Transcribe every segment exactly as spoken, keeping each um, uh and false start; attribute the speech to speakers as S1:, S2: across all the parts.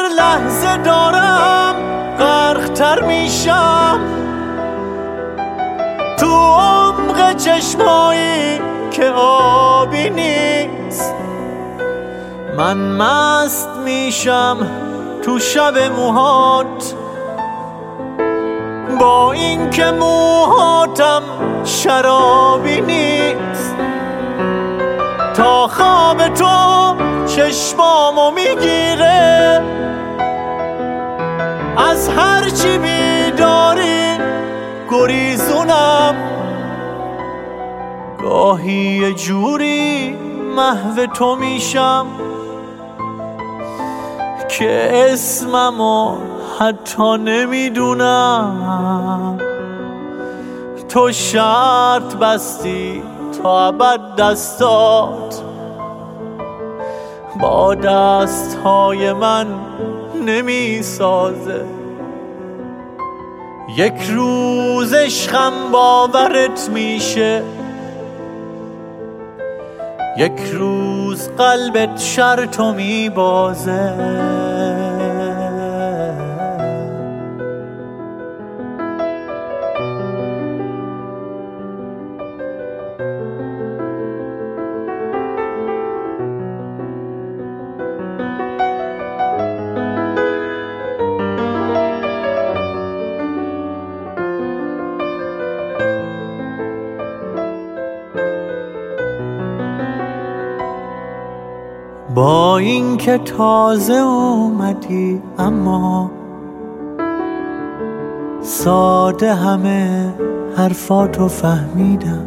S1: هر لحظه دارم غرق‌تر میشم تو عمق چشمایی که آبی نیست. من مست میشم تو شب موهات، با این که موهاتم شرابی نیست. تا خواب تو چشمامو میگیره، از هرچی بیداری گریزونم. گاهی یه جوری محو تو میشم که اسممو حتی نمیدونم. تو شرط بستی تا ابد دستات با دستهای من نمیسازه. یک روز عشقم باورت میشه، یک روز قلبت شرطو میبازه. با این که تازه اومدی اما ساده همه حرفاتو فهمیدم.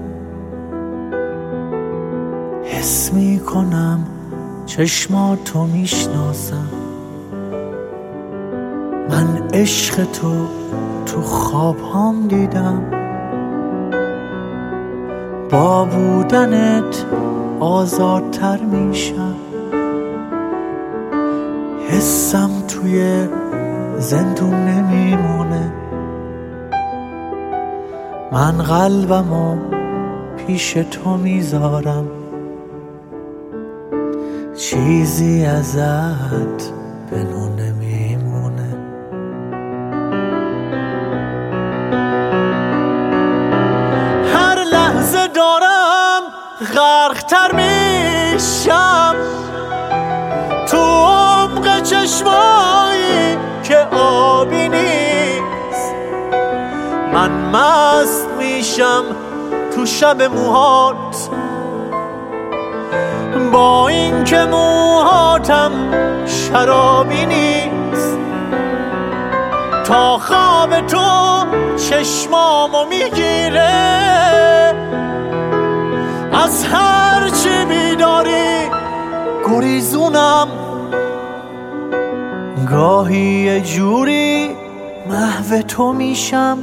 S1: حس میکنم چشماتو میشناسم. من عشق تو تو خوابهام دیدم. با بودنت آزادتر میشم. حسم توی زندون نمیمونه. من قلبمو پیش تو میذارم. چیزی ازت به نو نمیمونه. هر لحظه دارم غرق‌تر میشم تو عمق چشمایی که آبی نیست. من مست میشم تو شب موهات، با این که موهاتم شرابی نیست. تا خواب تو چشمامو میگیره، از هر چی بیداری گریزونم. گاهی یه جوری محو تو میشم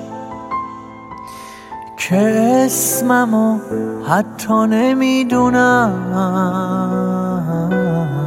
S1: که اسممو حتی نمیدونم.